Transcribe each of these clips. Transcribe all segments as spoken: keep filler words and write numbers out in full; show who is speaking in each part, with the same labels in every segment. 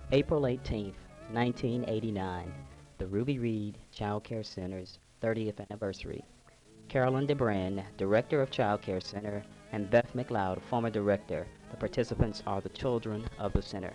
Speaker 1: April eighteenth, nineteen eighty-nine, the Ruby Reed Child Care Center's thirtieth anniversary. Carolyn DeBran, Director of Child Care Center, and Beth McLeod, former Director. The participants are the children of the center.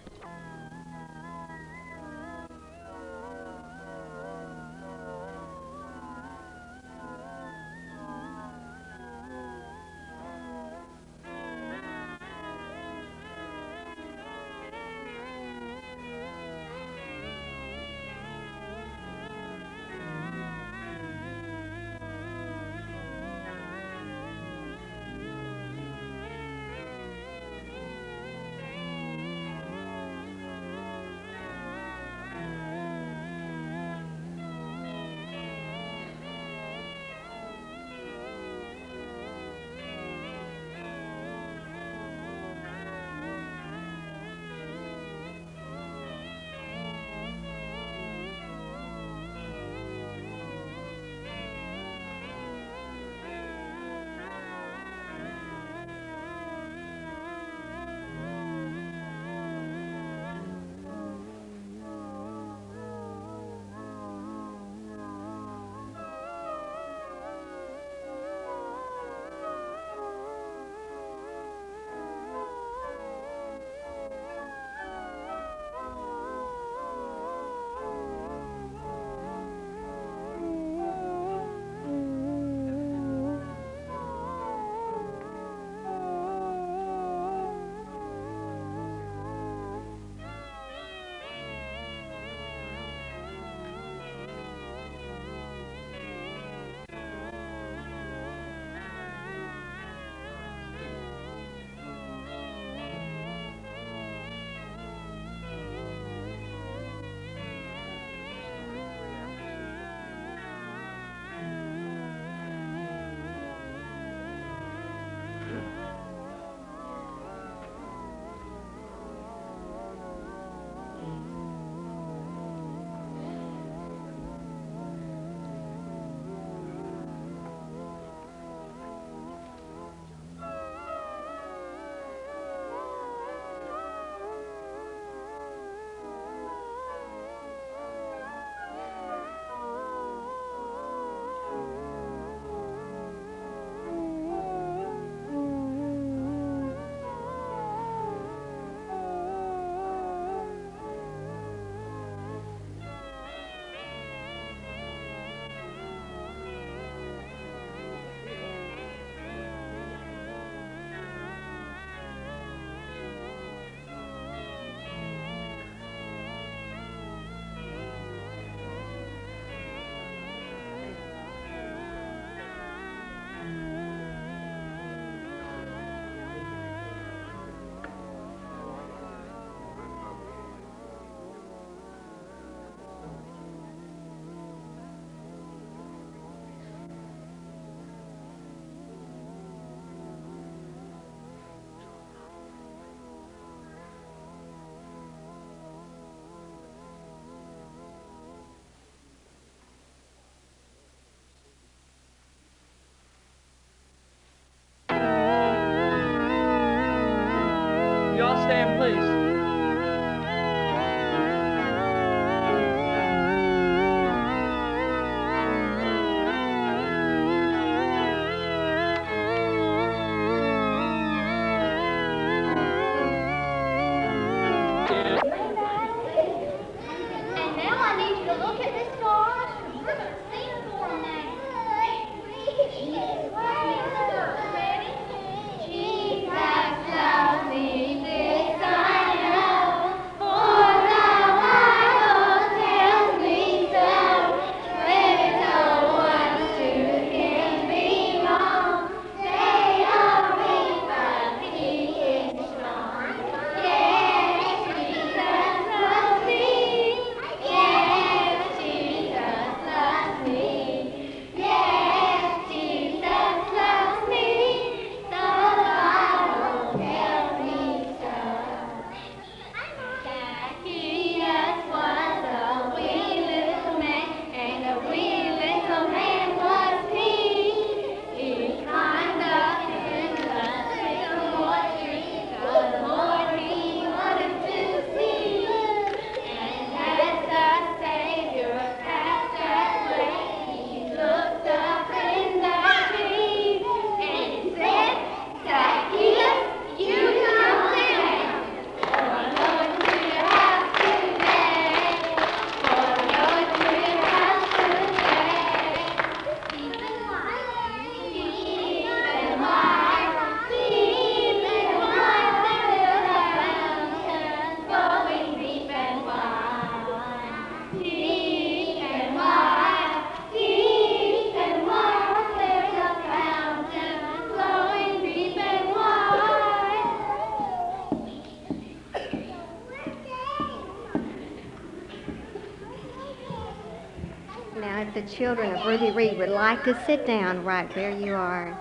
Speaker 2: Now, if the children of Ruby Reed would like to sit down right where you are.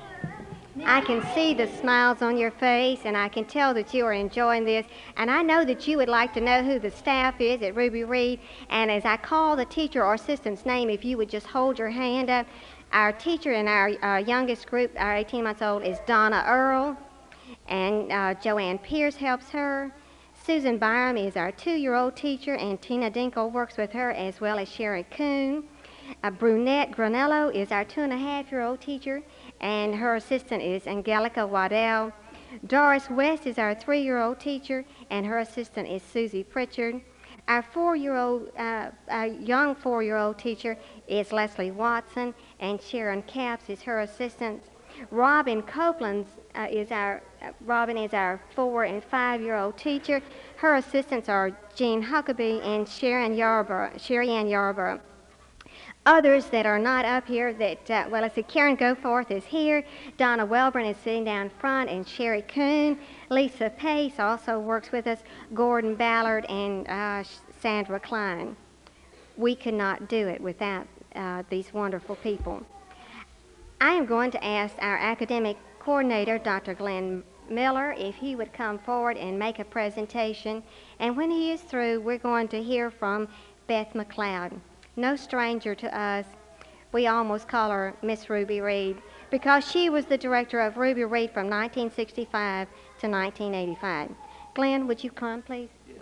Speaker 2: I can see the smiles on your face, and I can tell that you are enjoying this. And I know that you would like to know who the staff is at Ruby Reed. And as I call the teacher or assistant's name, if you would just hold your hand up. Our teacher in our, our youngest group, our eighteen months old, is Donna Earl, and uh, Joanne Pierce helps her. Susan Byram is our two-year-old teacher, and Tina Dinkle works with her, as well as Sherry Coon. Uh, Brunette Granello is our two-and-a-half-year-old teacher, and her assistant is Angelica Waddell. Doris West is our three-year-old teacher, and her assistant is Susie Pritchard. Our four-year-old, uh, our young four-year-old teacher is Leslie Watson, and Sharon Capps is her assistant. Robin Copeland uh, is our uh, Robin is our four and five-year-old teacher. Her assistants are Jean Huckabee and Sharon Yarborough, Sherry Ann Yarborough. Others that are not up here that, uh, well, let's see, Karen Goforth is here. Donna Welburn is sitting down front, and Sherry Coon. Lisa Pace also works with us. Gordon Ballard and uh, Sandra Klein. We could not do it without uh, these wonderful people. I am going to ask our academic coordinator, Doctor Glenn Miller, if he would come forward and make a presentation. And when he is through, we're going to hear from Beth McLeod. No stranger to us. We almost call her Miss Ruby Reed because she was the director of Ruby Reed from nineteen sixty-five to nineteen eighty-five. Glenn, would you come, please?
Speaker 3: Yes.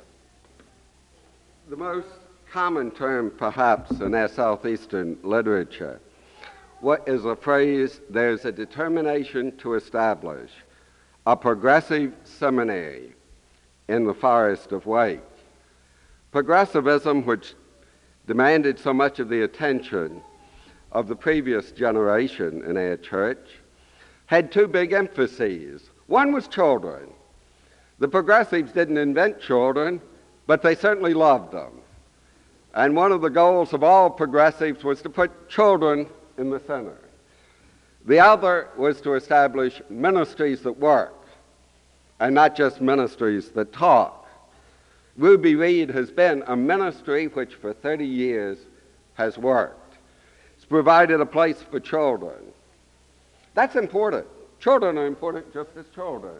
Speaker 3: The most common term, perhaps, in our Southeastern literature what is a phrase, there's a determination to establish a progressive seminary in the Forest of Wake. Progressivism, which demanded so much of the attention of the previous generation in our church, had two big emphases. One was children. The progressives didn't invent children, but they certainly loved them. And one of the goals of all progressives was to put children in the center. The other was to establish ministries that work, and not just ministries that talk. Ruby Reed has been a ministry which for thirty years has worked. It's provided a place for children. That's important. Children are important just as children.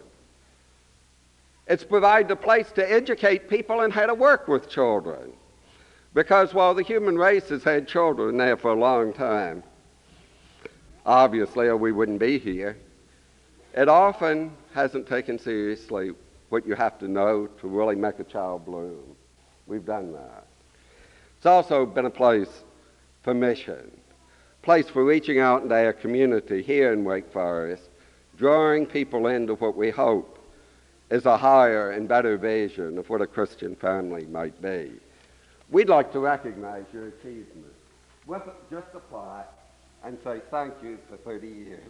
Speaker 3: It's provided a place to educate people in how to work with children. Because while the human race has had children there for a long time, obviously, or we wouldn't be here, it often hasn't taken seriously what you have to know to really make a child bloom. We've done that. It's also been a place for mission, a place for reaching out into our community here in Wake Forest, drawing people into what we hope is a higher and better vision of what a Christian family might be. We'd like to recognize your achievements with just a plaque and say thank you for thirty years.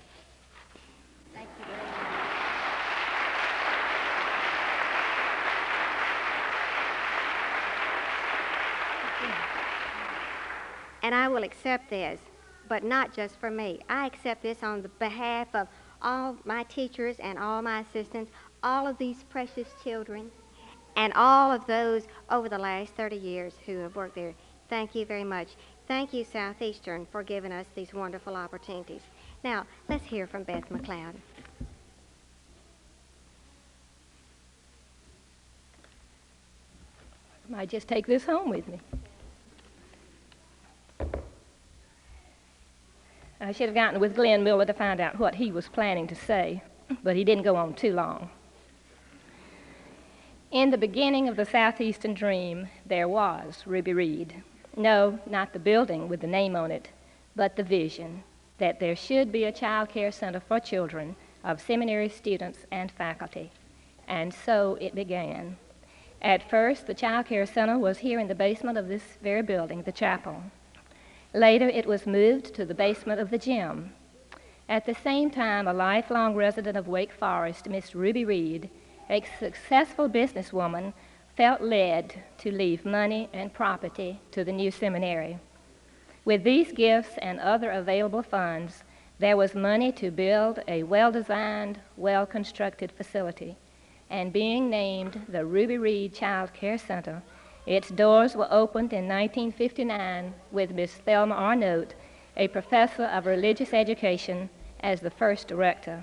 Speaker 2: Thank you very much. And I will accept this, but not just for me. I accept this on the behalf of all my teachers and all my assistants, all of these precious children, and all of those over the last thirty years who have worked there. Thank you very much. Thank you, Southeastern, for giving us these wonderful opportunities. Now, let's hear from Beth McLeod.
Speaker 4: I might just take this home with me. I should have gotten with Glenn Miller to find out what he was planning to say, but he didn't go on too long. In the beginning of the Southeastern Dream, there was Ruby Reed. No, not the building with the name on it, but the vision that there should be a child care center for children of seminary students and faculty. And so it began. At first, the child care center was here in the basement of this very building, the chapel. Later, it was moved to the basement of the gym. At the same time, a lifelong resident of Wake Forest, Miss Ruby Reed, a successful businesswoman, felt led to leave money and property to the new seminary. With these gifts and other available funds, there was money to build a well-designed, well-constructed facility. And being named the Ruby Reed Child Care Center, Its doors were opened in nineteen fifty-nine with Miss Thelma Arnott, a professor of religious education, as the first director.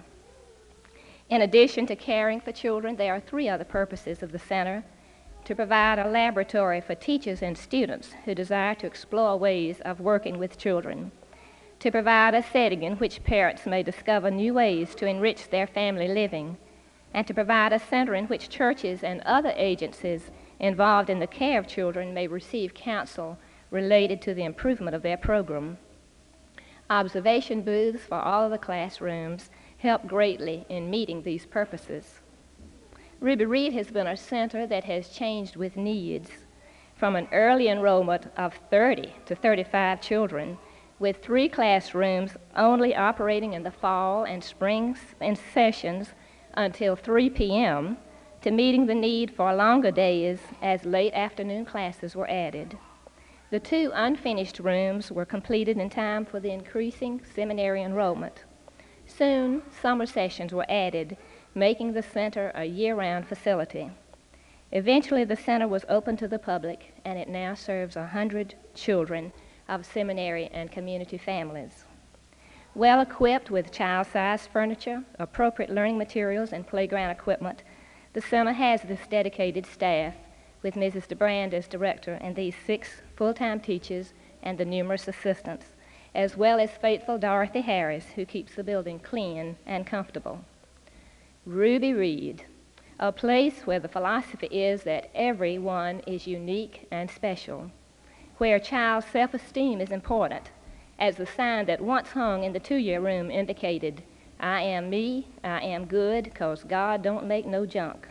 Speaker 4: In addition to caring for children, there are three other purposes of the center: to provide a laboratory for teachers and students who desire to explore ways of working with children, to provide a setting in which parents may discover new ways to enrich their family living, and to provide a center in which churches and other agencies involved in the care of children may receive counsel related to the improvement of their program. Observation booths for all of the classrooms help greatly in meeting these purposes. Ruby Reed has been a center that has changed with needs, from an early enrollment of thirty to thirty-five children, with three classrooms only operating in the fall and spring and sessions until three p m, to meeting the need for longer days as late afternoon classes were added. The two unfinished rooms were completed in time for the increasing seminary enrollment. Soon, summer sessions were added, making the center a year-round facility. Eventually, the center was open to the public, and it now serves one hundred children of seminary and community families. Well equipped with child-sized furniture, appropriate learning materials, and playground equipment, the center has this dedicated staff, with Missus DeBrand as director and these six full-time teachers and the numerous assistants, as well as faithful Dorothy Harris, who keeps the building clean and comfortable. Ruby Reed, a place where the philosophy is that everyone is unique and special, where child self-esteem is important, as the sign that once hung in the two-year room indicated, "I am me, I am good, 'cause God don't make no junk."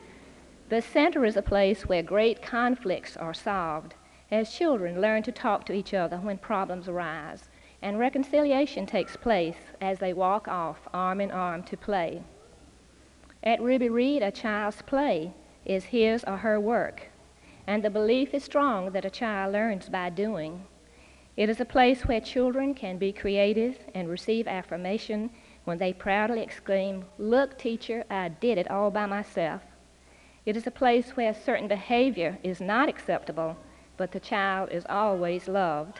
Speaker 4: The center is a place where great conflicts are solved, as children learn to talk to each other when problems arise, and reconciliation takes place as they walk off arm in arm to play. At Ruby Reed, a child's play is his or her work, and the belief is strong that a child learns by doing. It is a place where children can be creative and receive affirmation when they proudly exclaim, "Look, teacher, I did it all by myself." It is a place where certain behavior is not acceptable, but the child is always loved.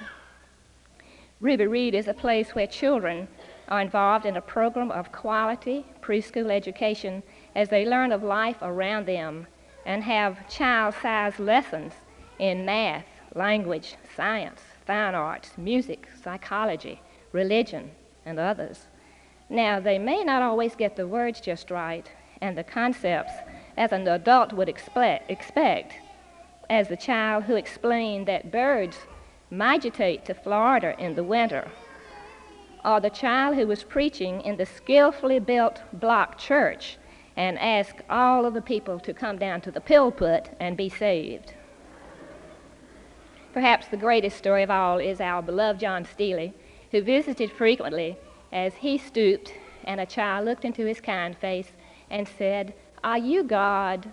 Speaker 4: Ruby Reed is a place where children are involved in a program of quality preschool education as they learn of life around them and have child-sized lessons in math, language, science, fine arts, music, psychology, religion, and others. Now, they may not always get the words just right and the concepts as an adult would expect, expect, as the child who explained that birds migrate to Florida in the winter, or the child who was preaching in the skillfully built block church and asked all of the people to come down to the pulpit and be saved. Perhaps the greatest story of all is our beloved John Steele, who visited frequently as he stooped and a child looked into his kind face and said, "Are you God?"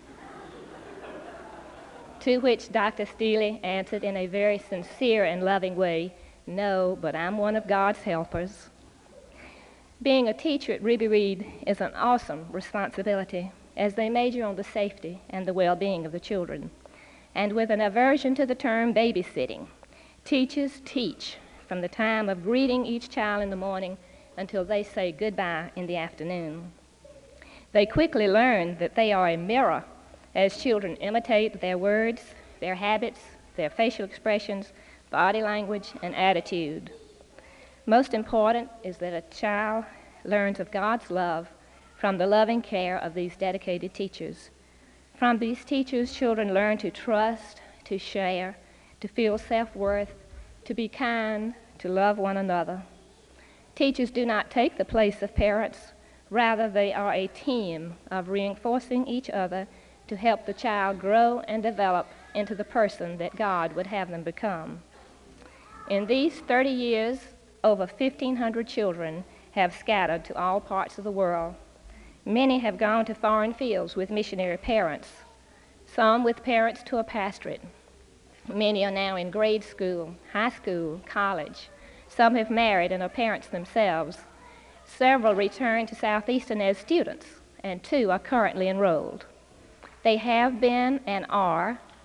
Speaker 4: To which Doctor Steele answered in a very sincere and loving way, "No, but I'm one of God's helpers." Being a teacher at Ruby Reed is an awesome responsibility, as they major on the safety and the well-being of the children. And with an aversion to the term babysitting, teachers teach from the time of greeting each child in the morning until they say goodbye in the afternoon. They quickly learn that they are a mirror as children imitate their words, their habits, their facial expressions, body language, and attitude. Most important is that a child learns of God's love from the loving care of these dedicated teachers. From these teachers, children learn to trust, to share, to feel self-worth, to be kind, to love one another. Teachers do not take the place of parents. Rather, they are a team of reinforcing each other to help the child grow and develop into the person that God would have them become. In these thirty years, over fifteen hundred children have scattered to all parts of the world. Many have gone to foreign fields with missionary parents, some with parents to a pastorate. Many are now in grade school, high school, college. Some have married and are parents themselves. Several returned to Southeastern as students, and two are currently enrolled. They have been and are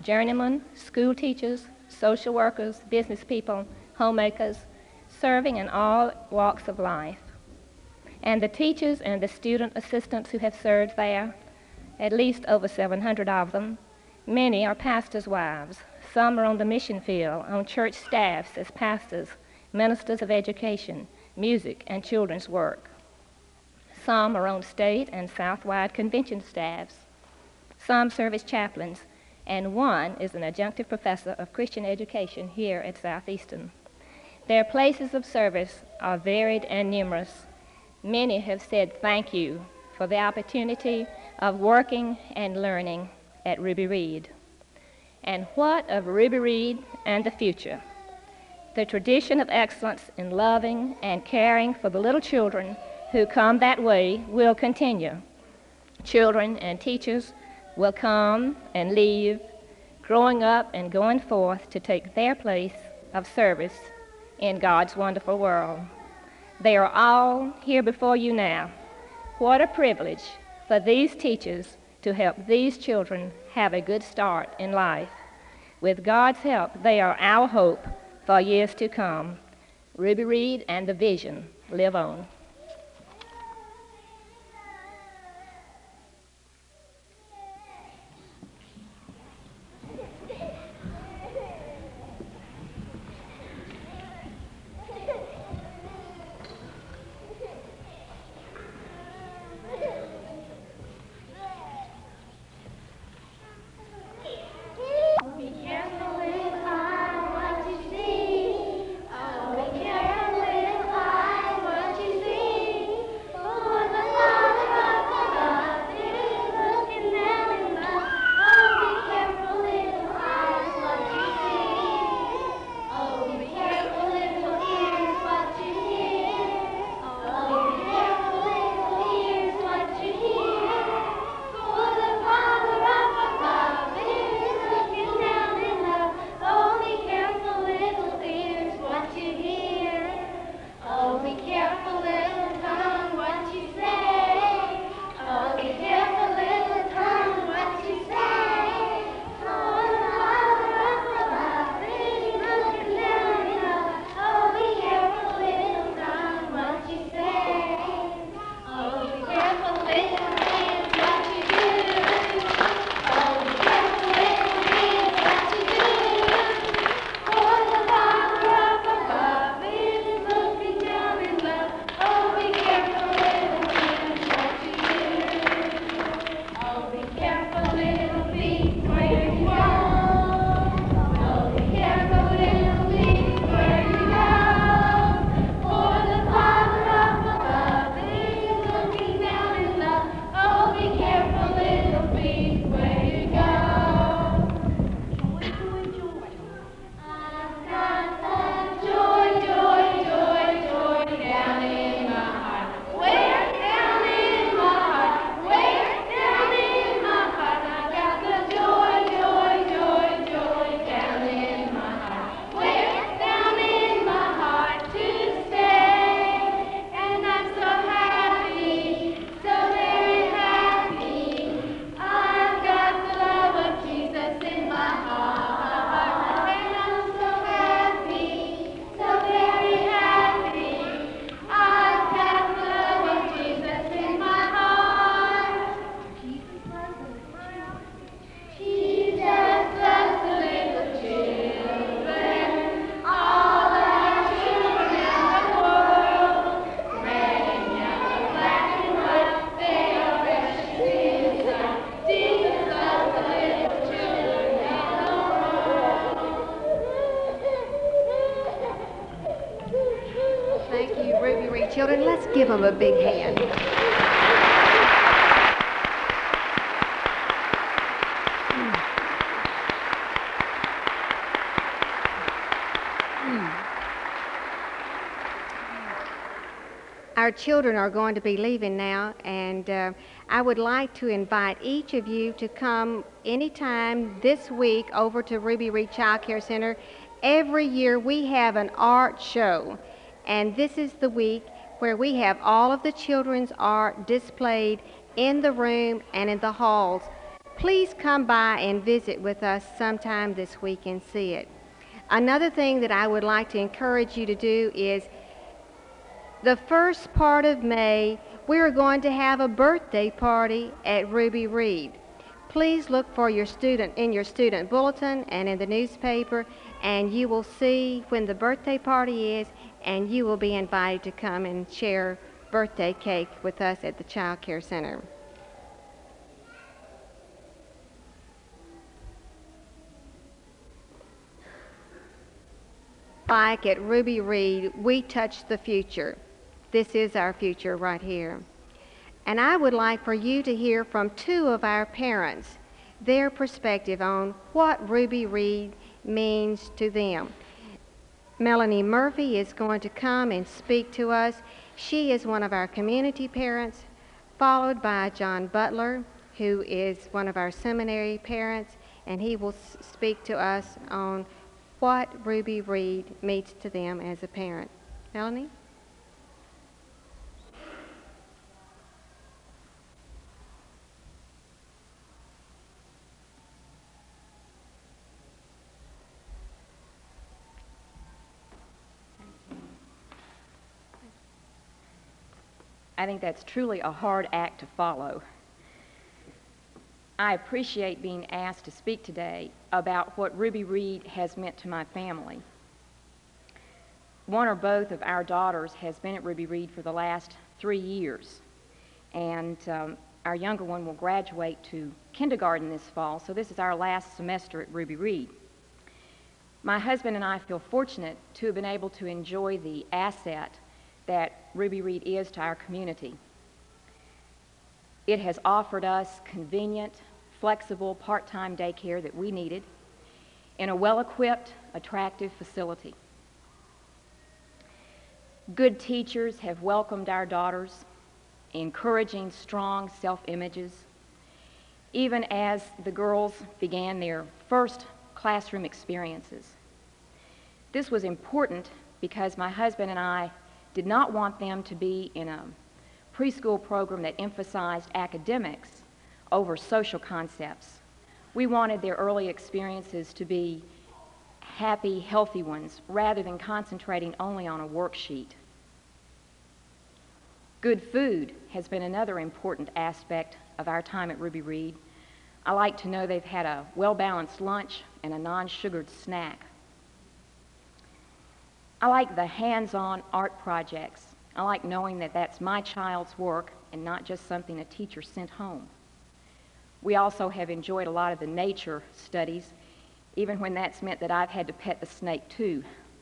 Speaker 4: journeymen, school teachers, social workers, business people, homemakers, serving in all walks of life. And the teachers and the student assistants who have served there, at least over seven hundred of them, many are pastors' wives. Some are on the mission field, on church staffs as pastors, ministers of education, music, and children's work. Some are on state and Southwide convention staffs. Some serve as chaplains, and one is an adjunctive professor of Christian education here at Southeastern. Their places of service are varied and numerous. Many have said thank you for the opportunity of working and learning at Ruby Reed. And what of Ruby Reed and the future? The tradition of excellence in loving and caring for the little children who come that way will continue. Children and teachers will come and leave, growing up and going forth to take their place of service in God's wonderful world. They are all here before you now. What a privilege for these teachers to help these children have a good start in life. With God's help, they are our hope for years to come. Ruby Reed and the vision live on.
Speaker 2: Children, let's give them a big hand. Our children are going to be leaving now, and uh, I would like to invite each of you to come anytime this week over to Ruby Reed Child Care Center. Every year we have an art show, and this is the week where we have all of the children's art displayed in the room and in the halls. Please come by and visit with us sometime this week and see it. Another thing that I would like to encourage you to do is the first part of May, we're going to have a birthday party at Ruby Reed. Please look for your student in your student bulletin and in the newspaper, and you will see when the birthday party is, and you will be invited to come and share birthday cake with us at the Child Care Center. Like at Ruby Reed, we touch the future. This is our future right here. And I would like for you to hear from two of our parents, their perspective on what Ruby Reed means to them. Melanie Murphy is going to come and speak to us. She is one of our community parents, followed by John Butler, who is one of our seminary parents, and he will s- speak to us on what Ruby Reed means to them as a parent. Melanie?
Speaker 5: I think that's truly a hard act to follow. I appreciate being asked to speak today about what Ruby Reed has meant to my family. One or both of our daughters has been at Ruby Reed for the last three years, and um, our younger one will graduate to kindergarten this fall, so this is our last semester at Ruby Reed. My husband and I feel fortunate to have been able to enjoy the asset that Ruby Reed is to our community. It has offered us convenient, flexible, part-time daycare that we needed in a well-equipped, attractive facility. Good teachers have welcomed our daughters, encouraging strong self-images, even as the girls began their first classroom experiences. This was important because my husband and I did not want them to be in a preschool program that emphasized academics over social concepts. We wanted their early experiences to be happy, healthy ones, rather than concentrating only on a worksheet. Good food has been another important aspect of our time at Ruby Reed. I like to know they've had a well-balanced lunch and a non-sugared snack. I like the hands-on art projects. I like knowing that that's my child's work and not just something a teacher sent home. We also have enjoyed a lot of the nature studies, even when that's meant that I've had to pet the snake too.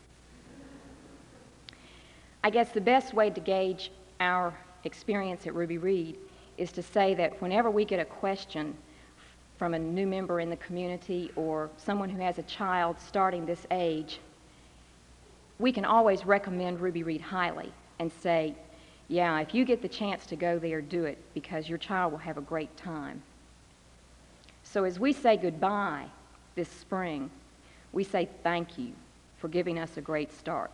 Speaker 5: I guess the best way to gauge our experience at Ruby Reed is to say that whenever we get a question from a new member in the community or someone who has a child starting this age, we can always recommend Ruby Reed highly and say, yeah, if you get the chance to go there, do it, because your child will have a great time. So as we say goodbye this spring, we say thank you for giving us a great start.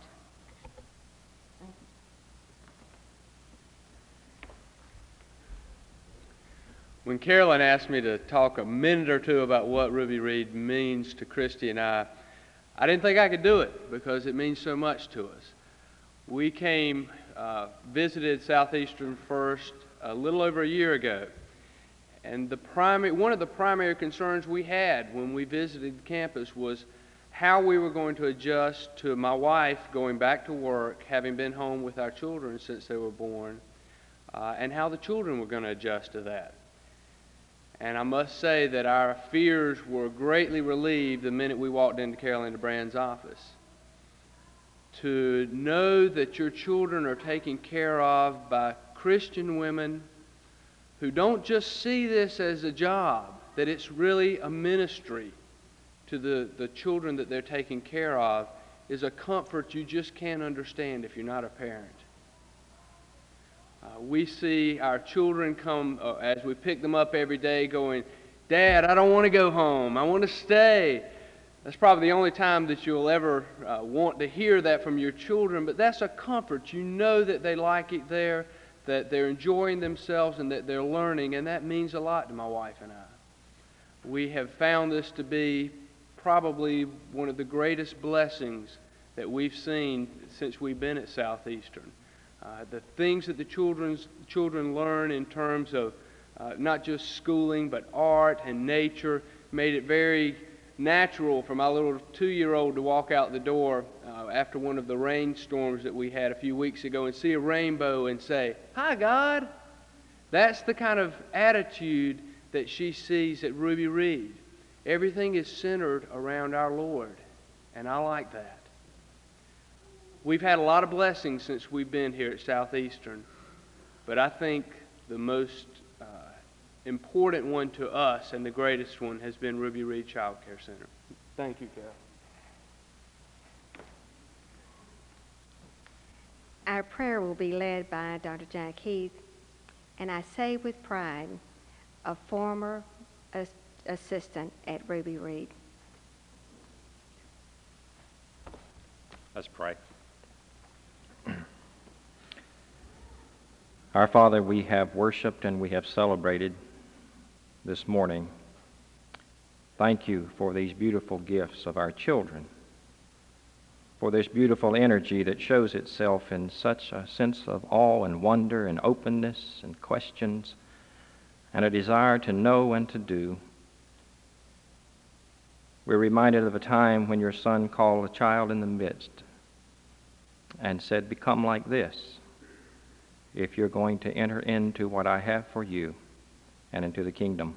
Speaker 6: When Carolyn asked me to talk a minute or two about what Ruby Reed means to Christy and I, I didn't think I could do it because it means so much to us. We came, uh, visited Southeastern First a little over a year ago, and the primary, one of the primary concerns we had when we visited the campus was how we were going to adjust to my wife going back to work, having been home with our children since they were born, uh, and how the children were going to adjust to that. And I must say that our fears were greatly relieved the minute we walked into Carolyn DeBrand's office. To know that your children are taken care of by Christian women who don't just see this as a job, that it's really a ministry to the, the children that they're taking care of, is a comfort you just can't understand if you're not a parent. Uh, we see our children come, uh, as we pick them up every day, going, Dad, I don't want to go home. I want to stay. That's probably the only time that you'll ever uh, want to hear that from your children, but that's a comfort. You know that they like it there, that they're enjoying themselves, and that they're learning, and that means a lot to my wife and I. We have found this to be probably one of the greatest blessings that we've seen since we've been at Southeastern. Uh, the things that the children's, children learn in terms of uh, not just schooling, but art and nature, made it very natural for my little two-year-old to walk out the door uh, after one of the rainstorms that we had a few weeks ago and see a rainbow and say, "Hi, God." That's the kind of attitude that she sees at Ruby Reed. Everything is centered around our Lord, and I like that. We've had a lot of blessings since we've been here at Southeastern, but I think the most uh, important one to us and the greatest one has been Ruby Reed Child Care Center. Thank you, Carol.
Speaker 2: Our prayer will be led by Doctor Jack Heath, and I say with pride, a former as- assistant at Ruby Reed.
Speaker 7: Let's pray. Our Father, we have worshiped and we have celebrated this morning. Thank you for these beautiful gifts of our children, for this beautiful energy that shows itself in such a sense of awe and wonder and openness and questions and a desire to know and to do. We're reminded of a time when your son called a child in the midst and said, "Become like this if you're going to enter into what I have for you and into the kingdom."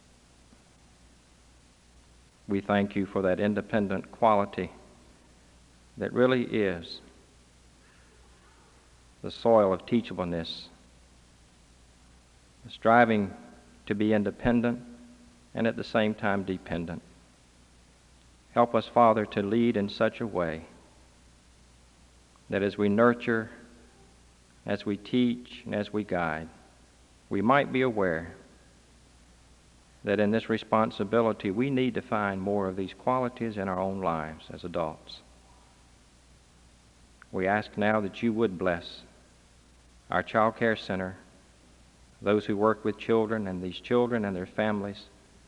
Speaker 7: We thank you for that independent quality that really is the soil of teachableness, the striving to be independent and at the same time dependent. Help us, Father, to lead in such a way that as we nurture, as we teach, and as we guide, we might be aware that in this responsibility we need to find more of these qualities in our own lives as adults. We ask now that you would bless our child care center, those who work with children and these children and their families,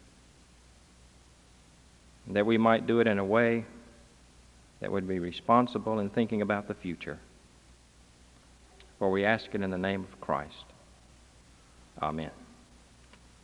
Speaker 7: and that we might do it in a way that would be responsible in thinking about the future. For we ask it in the name of Christ. Amen.